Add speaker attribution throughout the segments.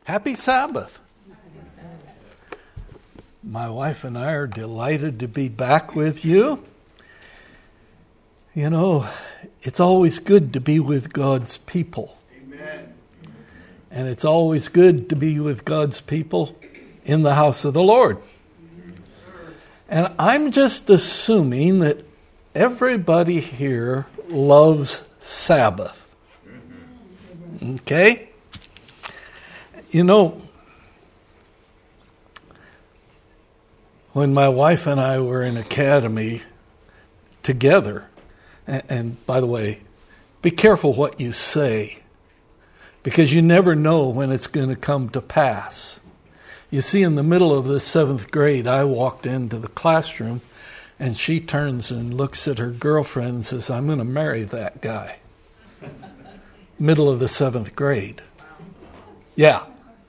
Speaker 1: Happy Sabbath. My wife and I are delighted to be back with you. You know, it's always good to be with God's people.
Speaker 2: Amen.
Speaker 1: And it's always good to be with God's people in the house of the Lord. And I'm just assuming that everybody here loves Sabbath. Okay? You know, when my wife and I were in academy together, and by the way, be careful what you say, because you never know when it's going to come to pass. You see, in the middle of the 7th grade, I walked into the classroom, and she turns and looks at her girlfriend and says, "I'm going to marry that guy." Middle of the 7th grade. Yeah.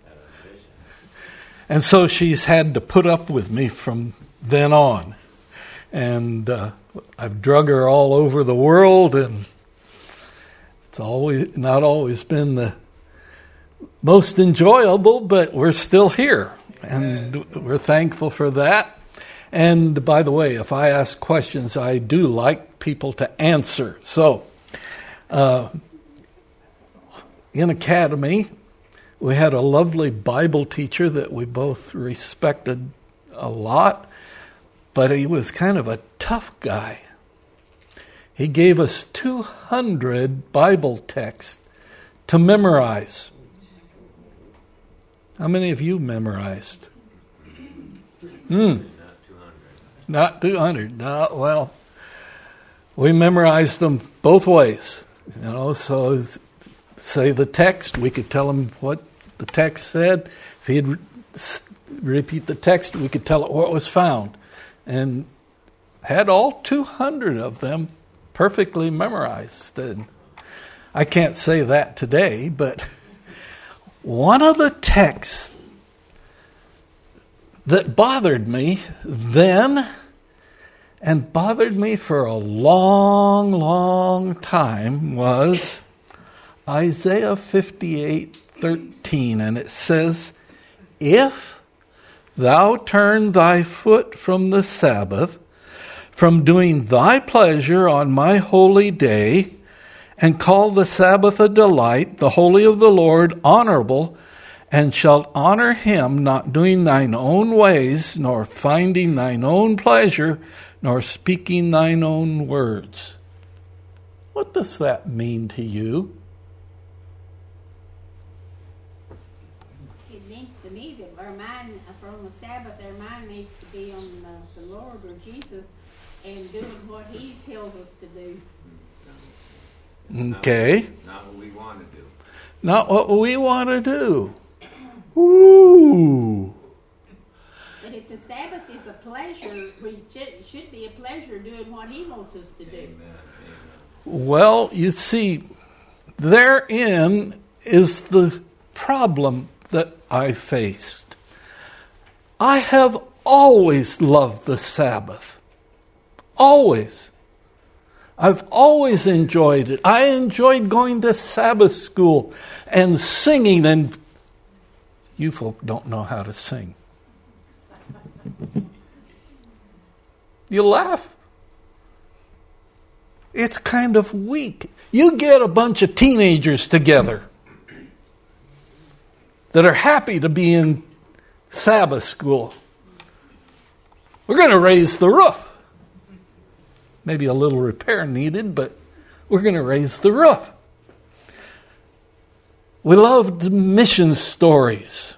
Speaker 1: And so she's had to put up with me from then on. And I've drug her all over the world, and it's not always been the most enjoyable, but we're still here, and we're thankful for that. And by the way, if I ask questions, I do like people to answer. So, in academy, we had a lovely Bible teacher that we both respected a lot, but he was kind of a tough guy. He gave us 200 Bible texts to memorize. How many of you memorized? Not 200. No, well, we memorized them both ways. You know, so say the text, we could tell him what the text said. If he'd repeat the text, we could tell it what was found. And had all 200 of them perfectly memorized. And I can't say that today, but one of the texts that bothered me then and bothered me for a long, long time was Isaiah 58:13, and it says, "If thou turn thy foot from the Sabbath, from doing thy pleasure on my holy day, and call the Sabbath a delight, the holy of the Lord honorable, and shalt honor him, not doing thine own ways, nor finding thine own pleasure, nor speaking thine own words." What does that mean to you?
Speaker 3: It means to me that our mind, from the Sabbath, our mind needs to be on the Lord or Jesus and doing what he tells us to do.
Speaker 1: Okay.
Speaker 2: Not what we want to do.
Speaker 1: Not what we want to do. Ooh.
Speaker 3: But if the Sabbath is a pleasure, it should be a pleasure doing what he wants us to do.
Speaker 2: Amen.
Speaker 1: Well, you see, therein is the problem that I faced. I have always loved the Sabbath. Always. I've always enjoyed it. I enjoyed going to Sabbath school and singing, and you folk don't know how to sing. You laugh. It's kind of weak. You get a bunch of teenagers together that are happy to be in Sabbath school. We're going to raise the roof. Maybe a little repair needed, but we're going to raise the roof. We loved mission stories.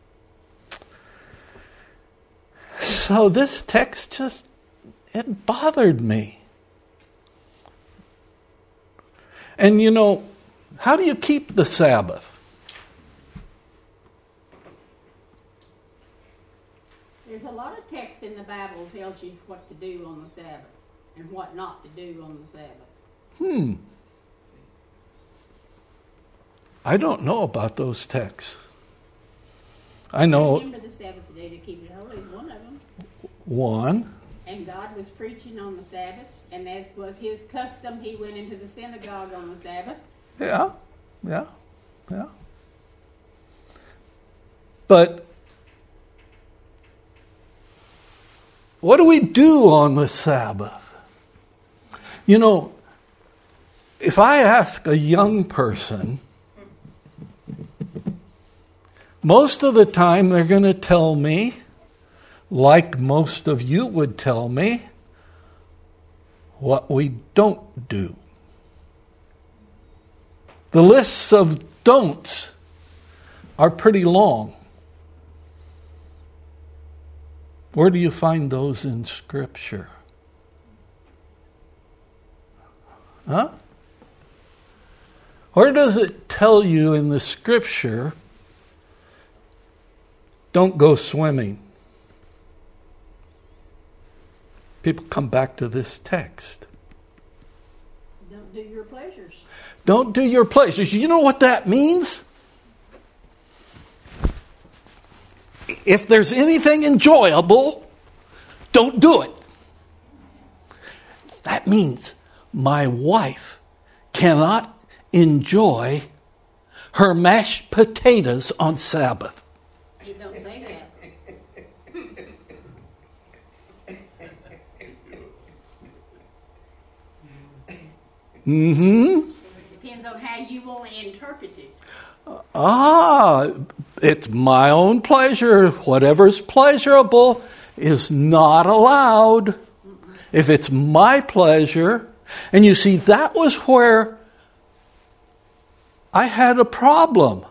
Speaker 1: So this text it bothered me. And you know, how do you keep the Sabbath?
Speaker 3: There's a lot of text in the Bible that tells you what to do on the Sabbath and what not to do on the Sabbath.
Speaker 1: I don't know about those texts. I know.
Speaker 3: Remember the Sabbath day to keep it holy is one of them.
Speaker 1: One.
Speaker 3: And God was preaching on the Sabbath, and as was his custom, he went into the synagogue on the Sabbath.
Speaker 1: Yeah. But what do we do on the Sabbath? You know, if I ask a young person, most of the time they're going to tell me, like most of you would tell me, what we don't do. The lists of don'ts are pretty long. Where do you find those in Scripture? Huh? Where does it tell you in the Scripture, don't go swimming? People come back to this text.
Speaker 3: Don't do your pleasures.
Speaker 1: Don't do your pleasures. You know what that means? If there's anything enjoyable, don't do it. That means my wife cannot enjoy her mashed potatoes on Sabbath.
Speaker 3: You don't say that. Depends on how you want to interpret it.
Speaker 1: It's my own pleasure. Whatever's pleasurable is not allowed. If it's my pleasure. And you see, that was where I had a problem.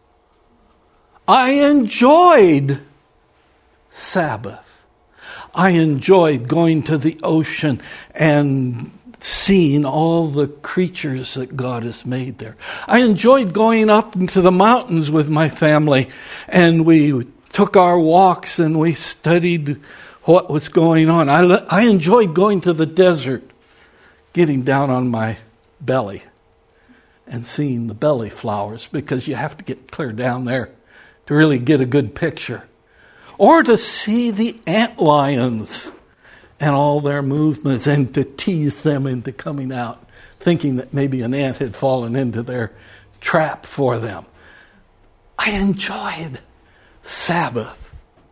Speaker 1: I enjoyed Sabbath. I enjoyed going to the ocean and seeing all the creatures that God has made there. I enjoyed going up into the mountains with my family, and we took our walks and we studied what was going on. I enjoyed going to the desert, getting down on my belly and seeing the belly flowers, because you have to get clear down there to really get a good picture. Or to see the antlions and all their movements, and to tease them into coming out, thinking that maybe an ant had fallen into their trap for them. I enjoyed Sabbath.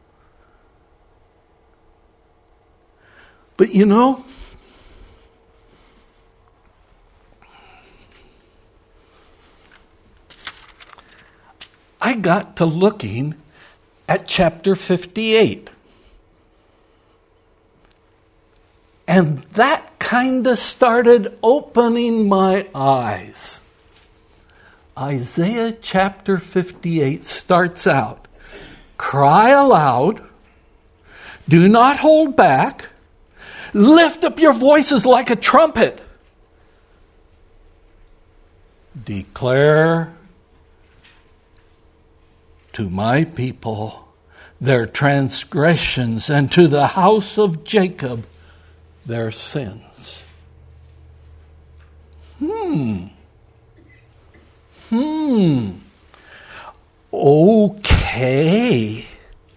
Speaker 1: But you know, I got to looking at chapter 58. And that kind of started opening my eyes. Isaiah chapter 58 starts out, cry aloud, do not hold back, lift up your voices like a trumpet. Declare to my people their transgressions, and to the house of Jacob their sins. Okay.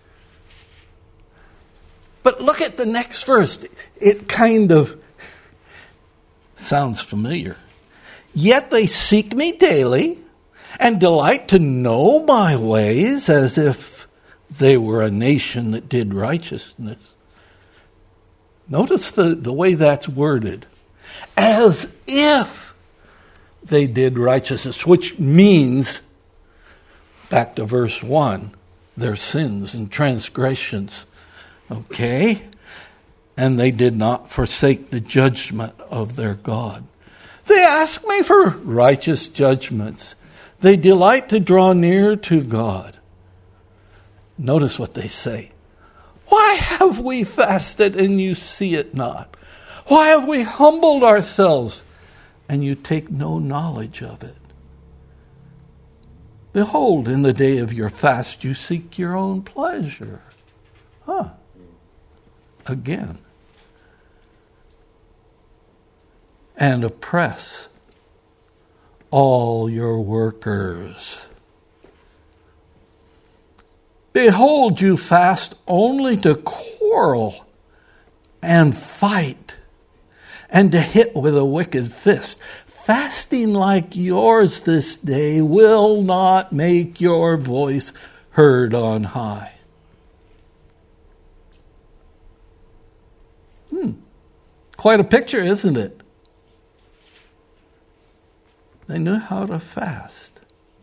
Speaker 1: But look at the next verse. It kind of sounds familiar. Yet they seek me daily and delight to know my ways, as if they were a nation that did righteousness. Notice the way that's worded. As if they did righteousness, which means, back to verse 1, their sins and transgressions. Okay? And they did not forsake the judgment of their God. They ask me for righteous judgments. They delight to draw near to God. Notice what they say. Why have we fasted and you see it not? Why have we humbled ourselves and you take no knowledge of it? Behold, in the day of your fast you seek your own pleasure. Again. And oppress all your workers. Behold, you fast only to quarrel and fight and to hit with a wicked fist. Fasting like yours this day will not make your voice heard on high. Quite a picture, isn't it? They knew how to fast.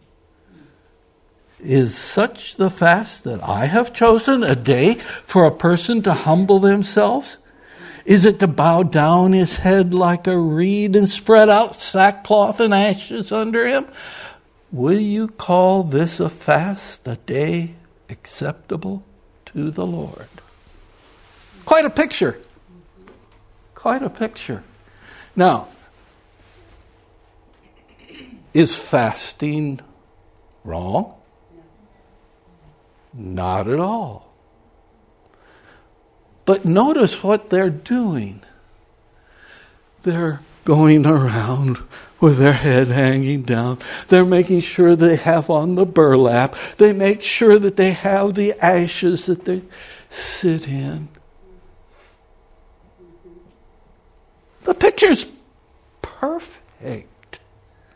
Speaker 1: Is such the fast that I have chosen, a day for a person to humble themselves? Is it to bow down his head like a reed and spread out sackcloth and ashes under him? Will you call this a fast, a day acceptable to the Lord? Quite a picture. Quite a picture. Now, is fasting wrong? Not at all. But notice what they're doing. They're going around with their head hanging down. They're making sure they have on the burlap. They make sure that they have the ashes that they sit in. The picture's perfect.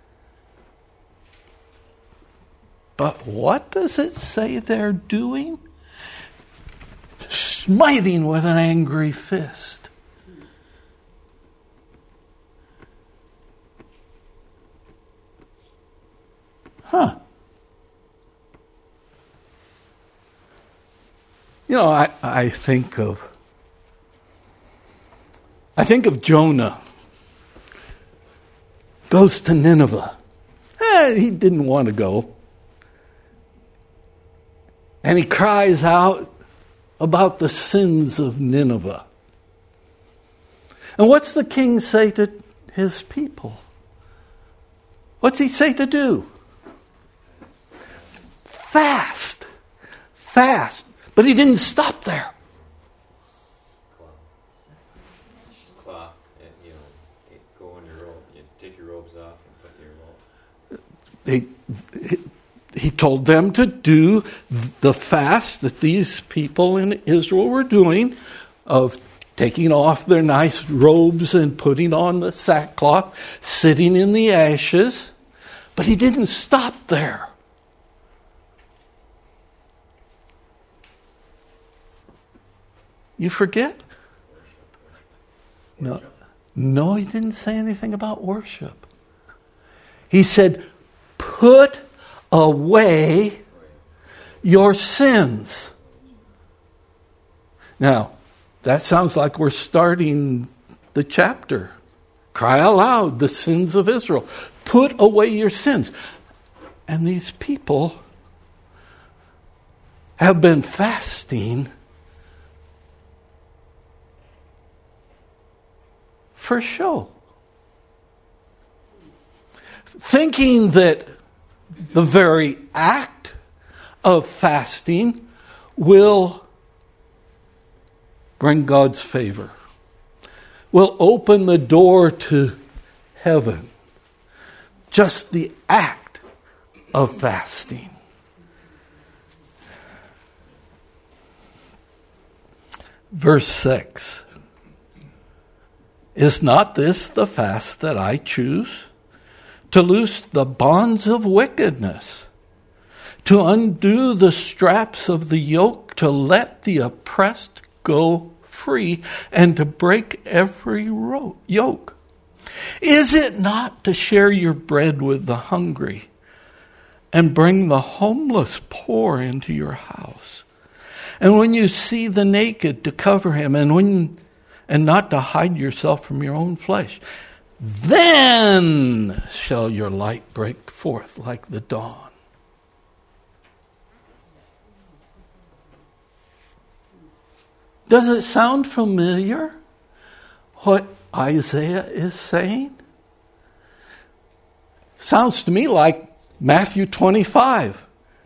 Speaker 1: But what does it say they're doing? Smiting with an angry fist. You know, I think of Jonah. Goes to Nineveh. He didn't want to go. And he cries out about the sins of Nineveh. And what's the king say to his people? What's he say to do? Fast. Fast. But he didn't stop there.
Speaker 2: Cloth. You go on your robe. You take your robes off and put your robe.
Speaker 1: He told them to do the fast that these people in Israel were doing, of taking off their nice robes and putting on the sackcloth, sitting in the ashes. But he didn't stop there. You forget? No, he didn't say anything about worship. He said, put away your sins. Now, that sounds like we're starting the chapter. Cry aloud, the sins of Israel. Put away your sins. And these people have been fasting for show. Thinking that the very act of fasting will bring God's favor, will open the door to heaven. Just the act of fasting. Verse 6. Is not this the fast that I choose? To loose the bonds of wickedness, to undo the straps of the yoke, to let the oppressed go free, and to break every yoke. Is it not to share your bread with the hungry, and bring the homeless poor into your house? And when you see the naked, to cover him, and not to hide yourself from your own flesh? Then shall your light break forth like the dawn. Does it sound familiar, what Isaiah is saying? Sounds to me like Matthew 25.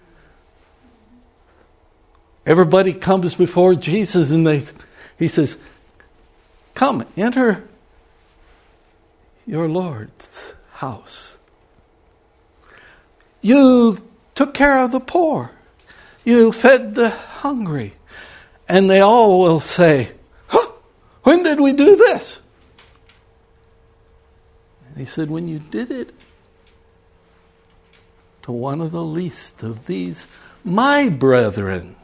Speaker 1: Everybody comes before Jesus and he says, come, enter your Lord's house. You took care of the poor. You fed the hungry. And they all will say, when did we do this? And he said, when you did it to one of the least of these, my brethren.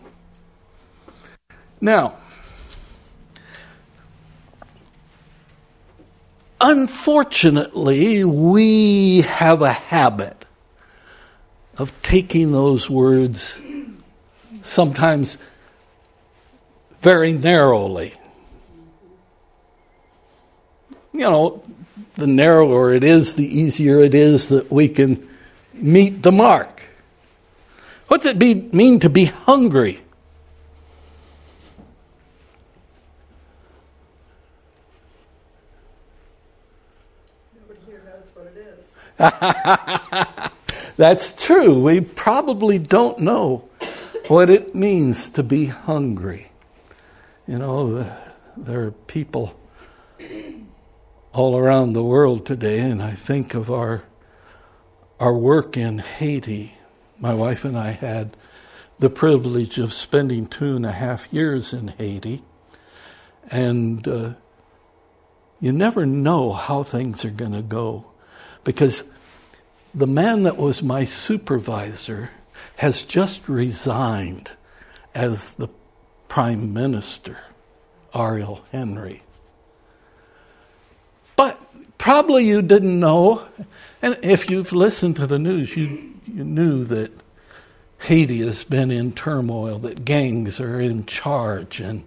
Speaker 1: Now, unfortunately, we have a habit of taking those words sometimes very narrowly. You know, the narrower it is, the easier it is that we can meet the mark. What's it mean to be hungry?
Speaker 4: Nobody here knows what it is.
Speaker 1: That's true. We probably don't know what it means to be hungry. You know, there are people all around the world today, and I think of our work in Haiti. My wife and I had the privilege of spending 2.5 years in Haiti, and you never know how things are going to go, because the man that was my supervisor has just resigned as the Prime Minister, Ariel Henry. But probably you didn't know, and if you've listened to the news, you knew that Haiti has been in turmoil, that gangs are in charge, and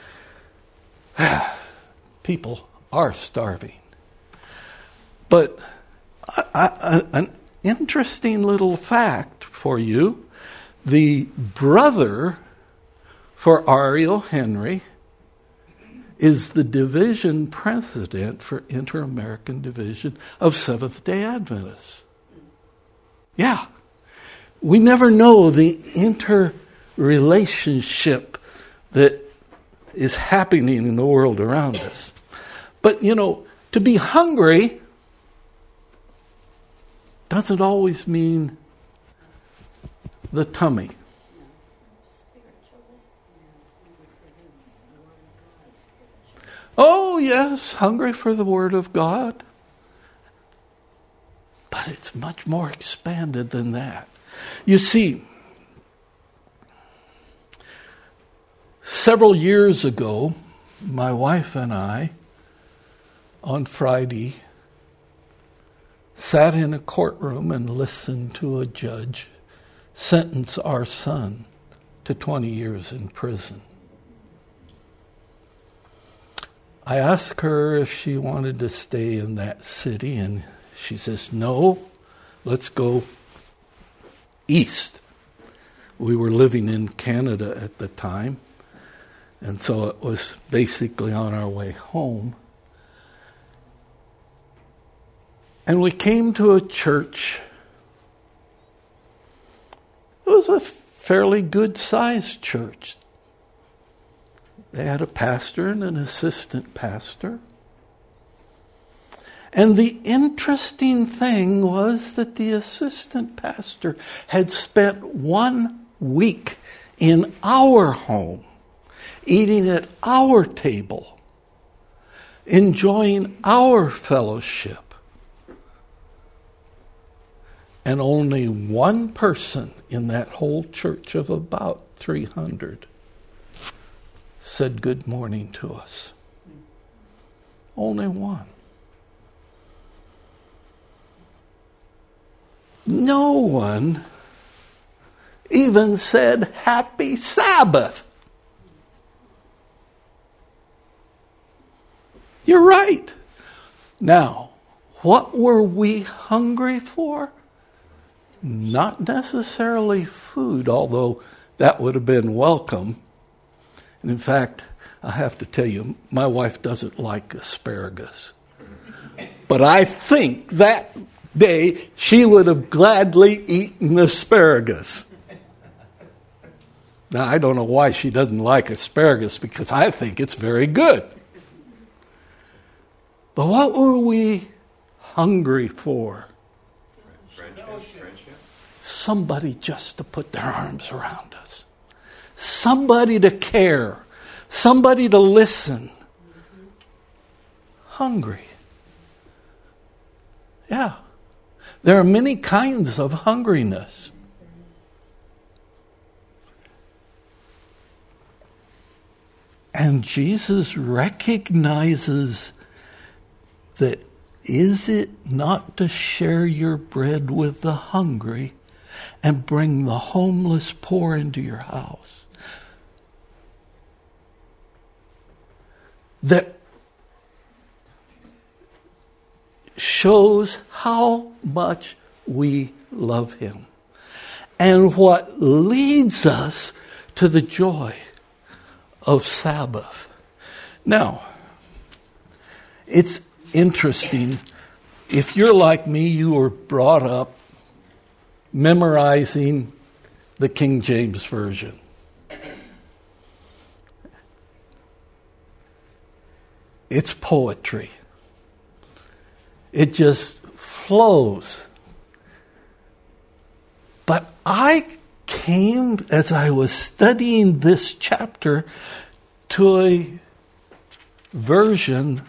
Speaker 1: people are starving. But an interesting little fact for you, the brother for Ariel Henry is the division president for Inter-American Division of Seventh-day Adventists. Yeah. We never know the interrelationship that is happening in the world around us. But, you know, to be hungry doesn't always mean the tummy. Oh, yes, hungry for the Word of God. But it's much more expanded than that. You see, several years ago, my wife and I, on Friday, sat in a courtroom and listened to a judge sentence our son to 20 years in prison. I asked her if she wanted to stay in that city, and she says, no, let's go east. We were living in Canada at the time, and so it was basically on our way home. And we came to a church. It was a fairly good-sized church. They had a pastor and an assistant pastor. And the interesting thing was that the assistant pastor had spent 1 week in our home, eating at our table, enjoying our fellowship. And only one person in that whole church of about 300 said good morning to us. Only one. No one even said Happy Sabbath. You're right. Now, what were we hungry for? Not necessarily food, although that would have been welcome. And in fact, I have to tell you, my wife doesn't like asparagus. But I think that day she would have gladly eaten asparagus. Now, I don't know why she doesn't like asparagus, because I think it's very good. But what were we hungry for?
Speaker 2: Friendship.
Speaker 1: Somebody just to put their arms around us. Somebody to care. Somebody to listen. Hungry. Yeah. There are many kinds of hungriness. And Jesus recognizes that, is it not to share your bread with the hungry and bring the homeless poor into your house? That shows how much we love him and what leads us to the joy of Sabbath. Now, it's interesting. If you're like me, you were brought up memorizing the King James Version. It's poetry. It just flows. But I came, as I was studying this chapter, to a version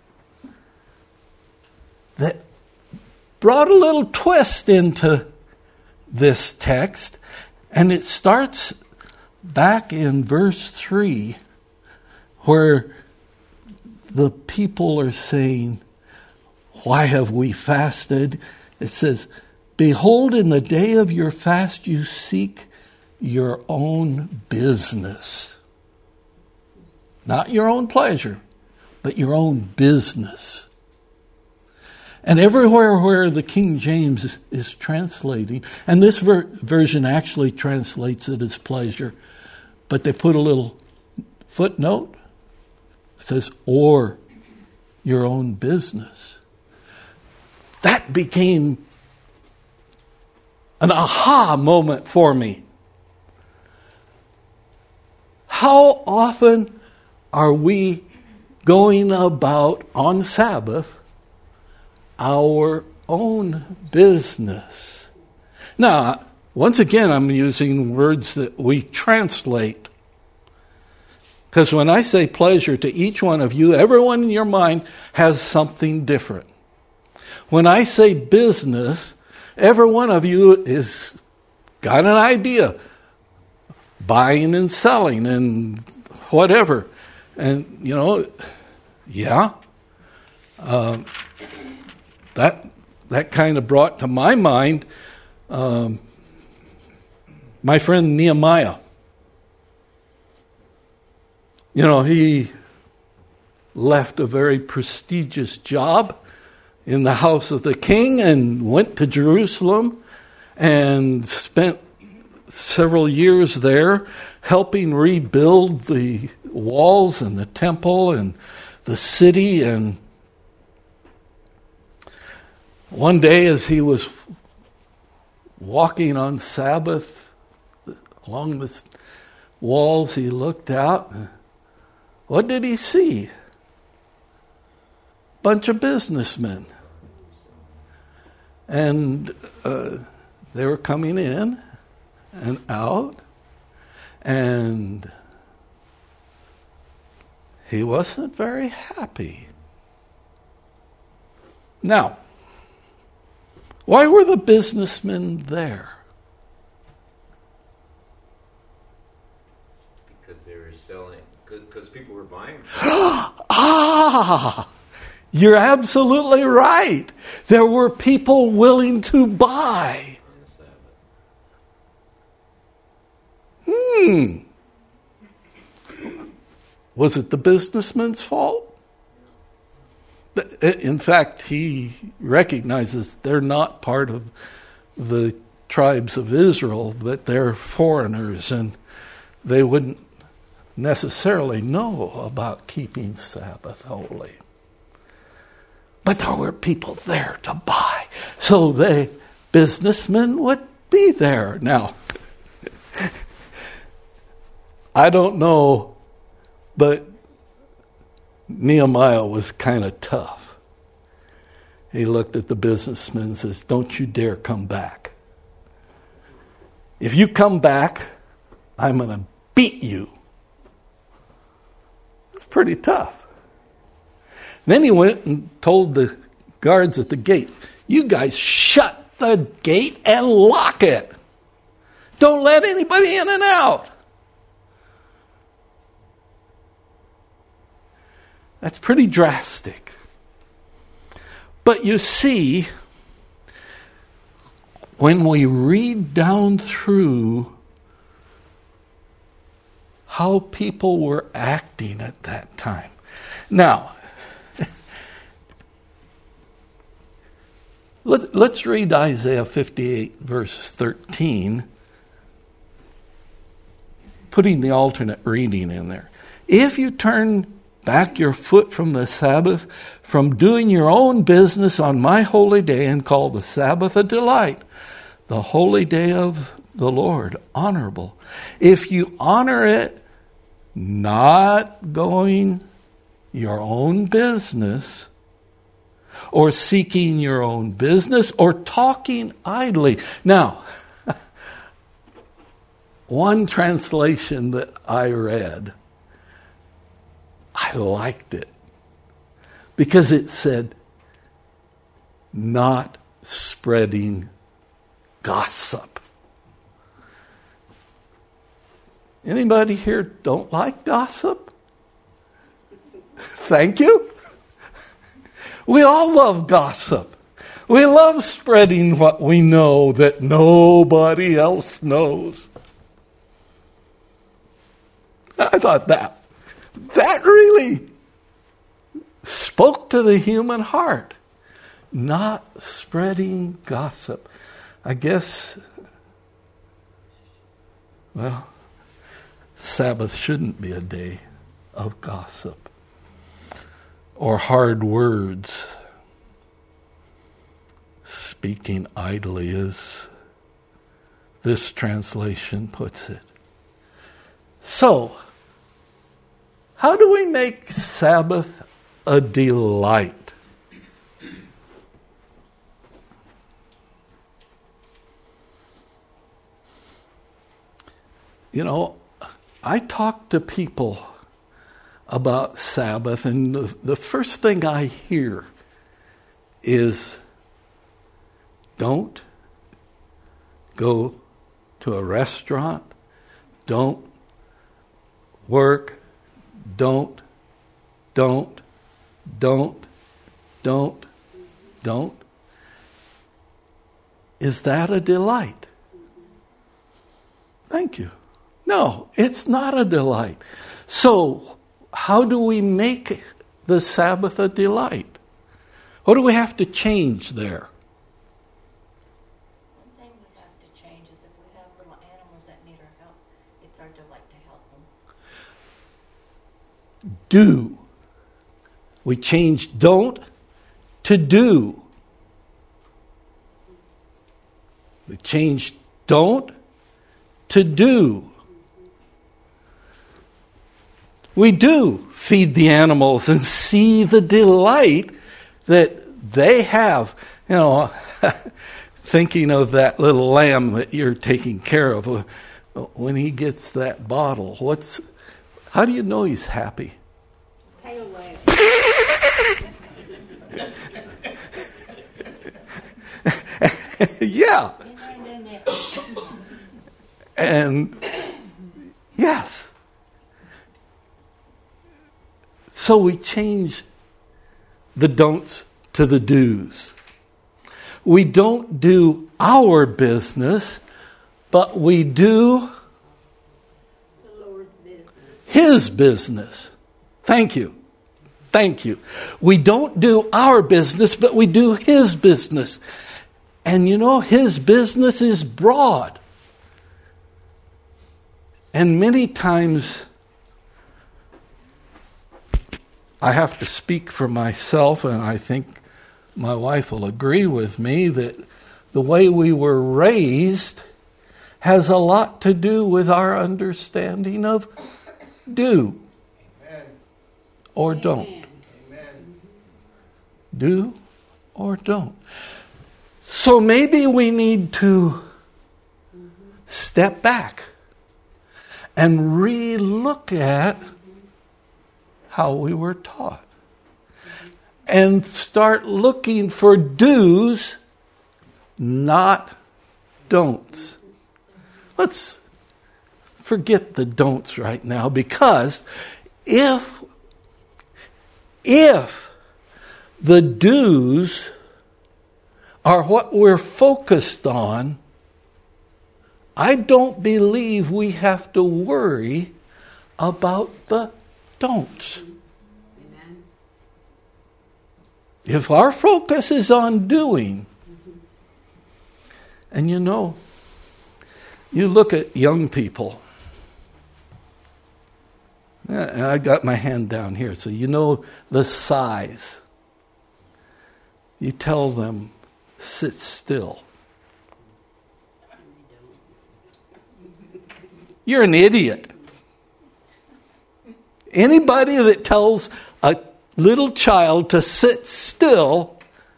Speaker 1: that brought a little twist into this text. And it starts back in verse 3, where the people are saying, why have we fasted? It says, behold, in the day of your fast you seek your own business. Not your own pleasure, but your own business. And everywhere where the King James is translating, and this version actually translates it as pleasure, but they put a little footnote. It says, or your own business. That became an aha moment for me. How often are we going about on Sabbath our own business? Now, once again, I'm using words that we translate. Because when I say pleasure to each one of you, everyone in your mind has something different. When I say business, every one of you is got an idea. Buying and selling and whatever. And, that kind of brought to my mind my friend Nehemiah. He left a very prestigious job in the house of the king and went to Jerusalem and spent several years there helping rebuild the walls and the temple and the city. And one day as he was walking on Sabbath along the walls, he looked out. What did he see? Bunch of businessmen. And they were coming in and out, and he wasn't very happy. Now, why were the businessmen there?
Speaker 2: Because they were selling, because people were buying.
Speaker 1: You're absolutely right. There were people willing to buy. Was it the businessman's fault? In fact, he recognizes they're not part of the tribes of Israel, but they're foreigners, and they wouldn't necessarily know about keeping Sabbath holy. But there were people there to buy, so the businessmen would be there. Now, I don't know, but Nehemiah was kind of tough. He looked at the businessman and says, don't you dare come back. If you come back, I'm going to beat you. It's pretty tough. Then he went and told the guards at the gate, you guys shut the gate and lock it. Don't let anybody in and out. That's pretty drastic. But you see, when we read down through how people were acting at that time. Now, let's read Isaiah 58, verse 13, putting the alternate reading in there. If you turn back your foot from the Sabbath, from doing your own business on my holy day, and call the Sabbath a delight, the holy day of the Lord honorable. If you honor it, not going your own business, or seeking your own business, or talking idly. Now, one translation that I read, I liked it because it said, not spreading gossip. Anybody here don't like gossip? Thank you. We all love gossip. We love spreading what we know that nobody else knows. I thought that really spoke to the human heart. Not spreading gossip. I guess, well, Sabbath shouldn't be a day of gossip or hard words. Speaking idly, as this translation puts it. So, how do we make Sabbath a delight? You know, I talk to people about Sabbath, and the first thing I hear is, don't go to a restaurant, don't work, don't. Is that a delight? Thank you. No, it's not a delight. So, how do we make the Sabbath a delight? What do we have to change there?
Speaker 5: One thing we have to change is if we have little animals that need our help, it's our delight to help them.
Speaker 1: Do. We change don't to do. We change don't to do. We do feed the animals and see the delight that they have. You know, thinking of that little lamb that you're taking care of, when he gets that bottle, how do you know he's happy?
Speaker 3: Tail wag.
Speaker 1: Yeah. And yes. So we change the don'ts to the do's. We don't do our business, but we do
Speaker 3: The Lord's business.
Speaker 1: His business. Thank you. Thank you. We don't do our business, but we do His business. And you know, His business is broad. And many times, I have to speak for myself, and I think my wife will agree with me, that the way we were raised has a lot to do with our understanding of do.
Speaker 6: Amen.
Speaker 1: Or don't.
Speaker 6: Amen.
Speaker 1: Do or don't. So maybe we need to step back and re-look at how we were taught. And start looking for do's not don'ts. Let's forget the don'ts right now, because if the do's are what we're focused on, I don't believe we have to worry about the don'ts.
Speaker 3: Amen.
Speaker 1: If our focus is on doing, and you know, you look at young people, and I got my hand down here, so you know the size. You tell them, sit still. You're an idiot. Anybody that tells a little child to sit still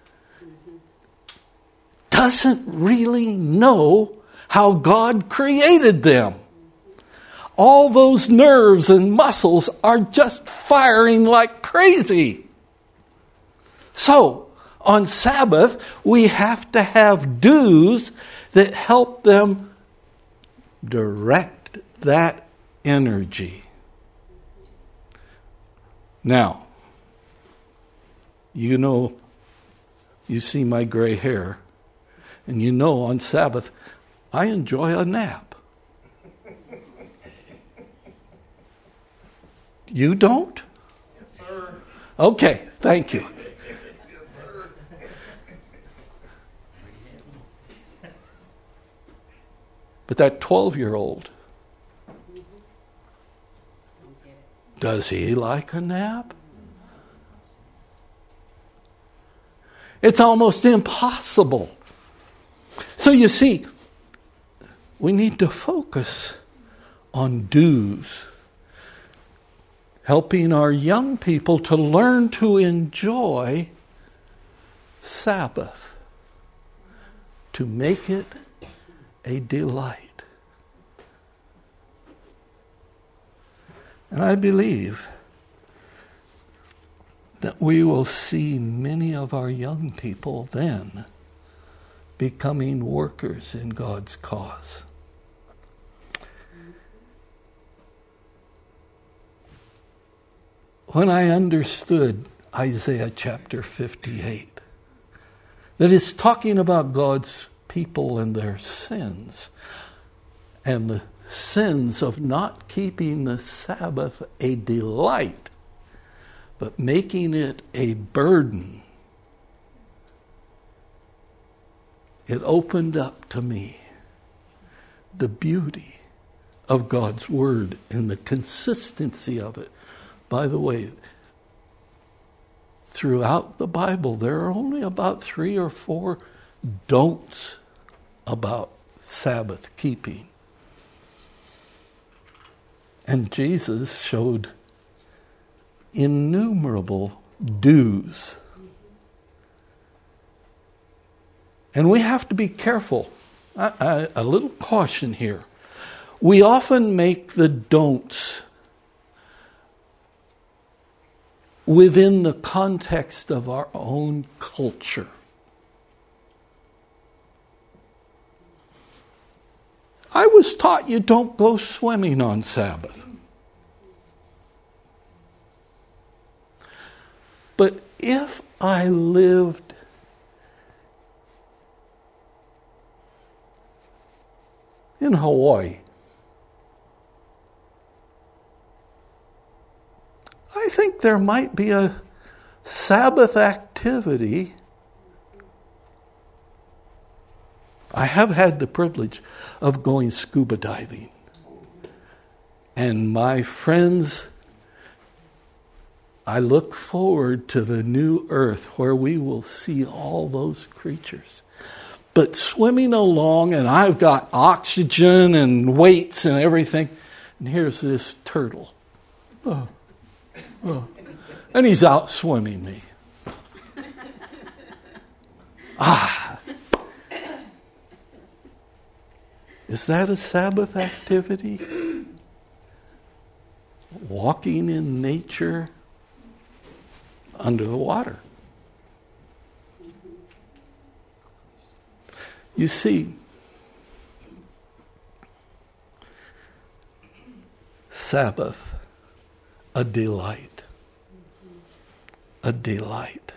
Speaker 1: doesn't really know how God created them. All those nerves and muscles are just firing like crazy. So, on Sabbath, we have to have do's that help them direct that energy. Now, you know, you see my gray hair, and you know on Sabbath, I enjoy a nap. You don't?
Speaker 6: Yes, sir.
Speaker 1: Okay, thank you. But that 12-year-old, does he like a nap? It's almost impossible. So you see, we need to focus on do's, helping our young people to learn to enjoy Sabbath, to make it a delight. And I believe that we will see many of our young people then becoming workers in God's cause. When I understood Isaiah chapter 58, that is talking about God's people and their sins, and the sins of not keeping the Sabbath a delight, but making it a burden, it opened up to me the beauty of God's Word and the consistency of it. By the way, throughout the Bible, there are only about 3 or 4 don'ts about Sabbath keeping. And Jesus showed innumerable do's. And we have to be careful. A little caution here. We often make the don'ts within the context of our own culture. I was taught you don't go swimming on Sabbath. But if I lived in Hawaii, I think there might be a Sabbath activity. I have had the privilege of going scuba diving. And my friends, I look forward to the new earth where we will see all those creatures. But swimming along, and I've got oxygen and weights and everything, and here's this turtle. And he's out swimming me. Is that a Sabbath activity? Walking in nature under the water. You see, Sabbath, a delight. A delight.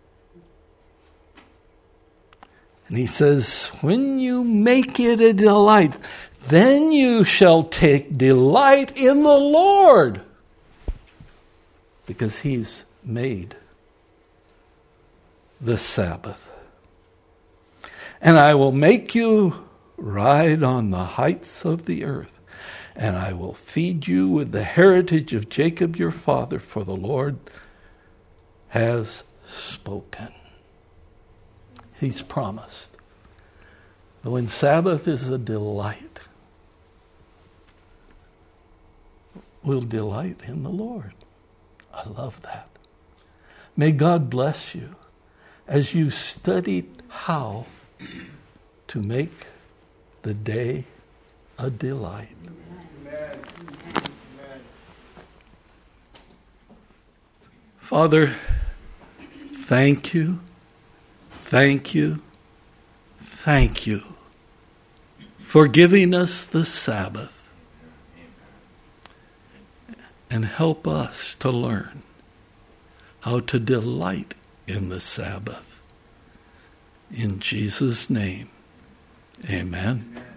Speaker 1: And he says, when you make it a delight, then you shall take delight in the Lord. Because he's made the Sabbath. And I will make you ride on the heights of the earth, and I will feed you with the heritage of Jacob your father, for the Lord has spoken. He's promised that when Sabbath is a delight, we'll delight in the Lord. I love that. May God bless you as you study how to make the day a delight.
Speaker 6: Amen. Amen.
Speaker 1: Father, thank you, thank you, thank you for giving us the Sabbath. And help us to learn how to delight in the Sabbath. In Jesus' name, amen.